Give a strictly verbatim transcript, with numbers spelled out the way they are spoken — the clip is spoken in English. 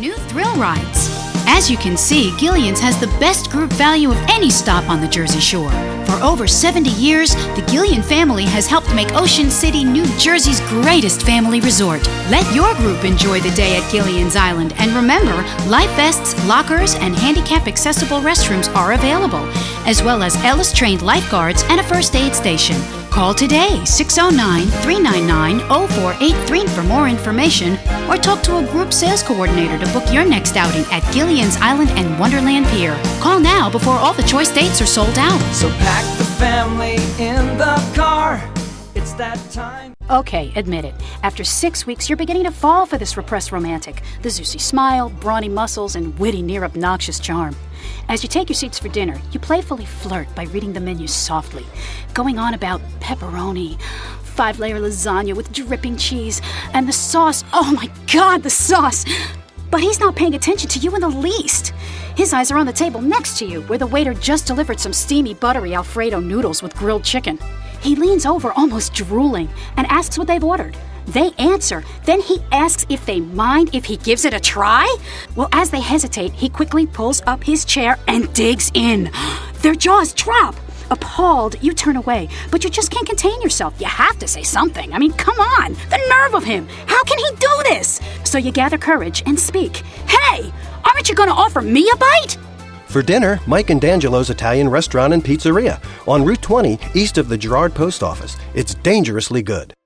new thrill rides. As you can see, Gillian's has the best group value of any stop on the Jersey Shore. For over seventy years, the Gillian family has helped make Ocean City, New Jersey's greatest family resort. Let your group enjoy the day at Gillian's Island. And remember, life vests, lockers, and handicap-accessible restrooms are available, as well as Ellis-trained lifeguards and a first aid station. Call today, six oh nine, three nine nine, oh four eight three for more information, or talk to a group sales coordinator to book your next outing at Gillian's Island and Wonderland Pier. Call now before all the choice dates are sold out. So pack the family in the car. It's that time. Okay, admit it. After six weeks, you're beginning to fall for this repressed romantic. The Zeusy smile, brawny muscles, and witty, near-obnoxious charm. As you take your seats for dinner, you playfully flirt by reading the menu softly, going on about pepperoni, five-layer lasagna with dripping cheese, and the sauce. Oh my God, the sauce! But he's not paying attention to you in the least. His eyes are on the table next to you, where the waiter just delivered some steamy, buttery Alfredo noodles with grilled chicken. He leans over, almost drooling, and asks what they've ordered. They answer. Then he asks if they mind if he gives it a try? Well, as they hesitate, he quickly pulls up his chair and digs in. Their jaws drop. Appalled, you turn away, but you just can't contain yourself. You have to say something. I mean, come on. The nerve of him. How can he do this? So you gather courage and speak. Hey, aren't you going to offer me a bite? For dinner, Mike and D'Angelo's Italian Restaurant and Pizzeria on Route twenty, east of the Girard Post Office. It's dangerously good.